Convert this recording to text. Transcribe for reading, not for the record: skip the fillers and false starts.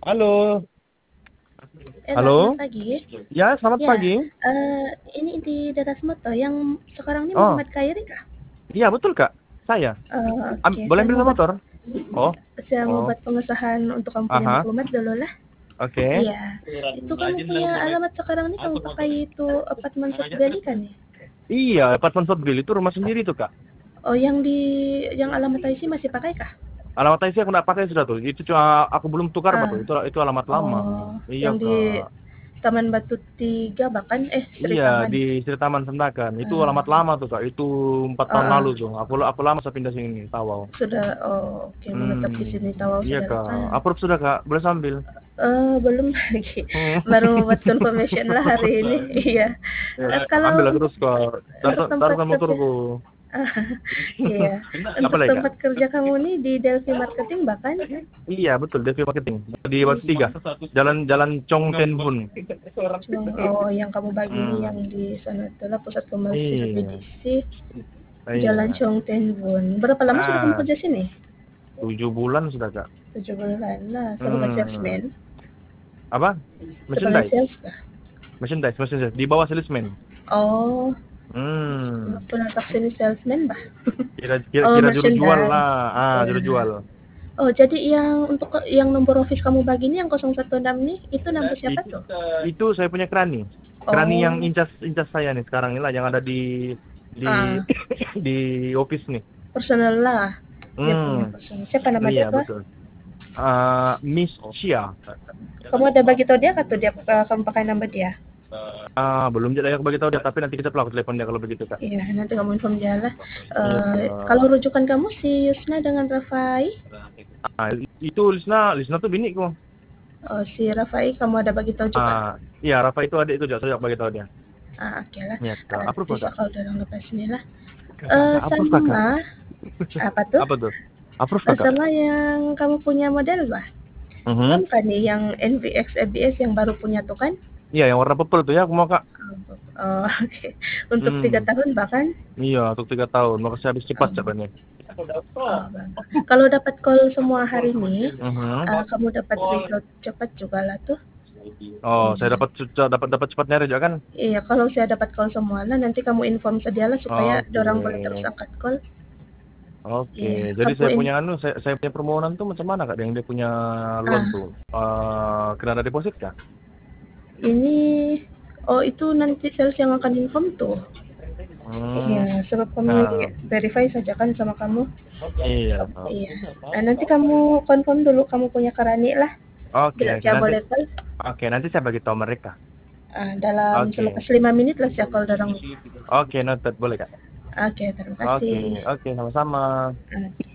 Halo, Selamat halo. pagi. Ya, selamat Ya, pagi. ini di daerah Semoto yang sekarang ini Oh, Muhammad Khairi kah? iya betul Kak. Saya. Oke, Boleh ambil sama motor? Oh, saya mau oh, buat pengesahan untuk kamu punya aha, maklumat dulu lah. oke. Iya, itu kamu punya alamat sekarang ini kamu pakai itu apartemen Sutbeli kan ya? Iya, apartemen Fort Bill itu rumah sendiri tuh Kak. Oh, yang alamat IC masih pakai kah? Alamat IC aku nggak pakai sudah tuh. Itu cuma aku belum tukar baru. Ah, Itu alamat lama. oh, Iya yang di Kak. Taman Batu 3 bahkan Sri Iya Taman. di Sri Taman Sendakan. Itu alamat Ah, lama tuh Kak. Itu 4 tahun lalu ah, tuh. Aku lama saya pindah sini, Tawau. sudah. Oh, oke, menetap di sini tahu Iya saudara Kak. kan. Approve sudah Kak. Boleh sambil. Belum lagi, Hmm. baru membuat confirmation lah hari ini. Iya, Ya, kalau ambil lah terus kok. tempat Taruhkan kerja, motorku. iya, Apa untuk lagi kak? tempat kerja kamu nih di Delphi Marketing bahkan. Iya betul, Devi Marketing di Batu Ih, Tiga, Jalan Chong Ten Bun. oh, yang kamu bagi ini yang Hmm, di sana adalah pusat komersil iya, BDC Jalan iya. Chongtenbun. Berapa lama sudah kamu Ah, kerja sini? 7 bulan sudah kak. 7 bulan lah, sebagai Hmm, salesman. apa? Sebagai Merchandise, sales kah? merchandise di bawah salesman. Oh, Hmm, penatap sini salesman bah. kira kira Oh, kira juru jual merchandise. lah. Juru Ya. jual. Oh, jadi yang untuk yang nomor office kamu bagi ini yang 016 nih, itu nomor siapa Itu, tuh? itu saya punya kerani. Kerani yang Oh, incas incas saya nih sekarang ini lah yang ada di ah, di office nih. personal lah. Dia punya Hmm, personal. Siapa nama iya dia tuh? betul. Miss Chia. Kamu ada bagi tau dia atau dia kamu pakai nama dia? Belum jadi aku bagi tahu dia, tapi nanti kita pelaku telepon dia kalau begitu kak. Iya, nanti kamu inform dia lah. Iya Kalau kak. rujukan kamu si Yusna dengan Rafai, Ah, itu Lisna tuh biniku. oh, si Rafai kamu ada bagi tahu juga. Iya Rafa itu adik itu juga saya bagi tahu dia. Oke lah. Iya kak. Nanti Approve kak. kalau orang lepas ini lah. Kakak approve kakak. Sama apa tuh? Apa tuh? Approve kakak. Sama yang kamu punya model bah. Mhm. Kan kan nih yang NVX ABS yang baru punya tuh kan? Iya yang warna purple tuh ya aku mau kak. Oh, oke. Untuk 3 Hmm. tahun bahkan. Iya untuk 3 tahun. Makasih habis cepat Oh, jawabannya. kalau dapat call semua hari ini, Mhm. kamu dapat result cepat juga lah tuh. Oh saya Hmm. dapat dapat cepat nyari juga kan? Iya, kalau saya dapat call semua lah, nanti kamu inform saja lah supaya Oke. orang boleh terus angkat call. Oke, Iya, jadi kamu saya punya permohonan tuh macam mana kak? Yang dia punya loan ah tuh, kena ada deposit kak? ini, oh itu nanti sales yang akan inform tuh. Iya, Hmm, sebab kami nah, verify saja kan sama kamu. iya. Kak. Iya. Nanti kamu confirm dulu kamu punya karani lah. Oke, Bila oke saya nanti, boleh call. saya bagi tahu mereka. Dalam selepas Oke, 5 menit lah saya call orang. oke noted boleh kak. Oke, terima Oke, kasih. oke sama-sama.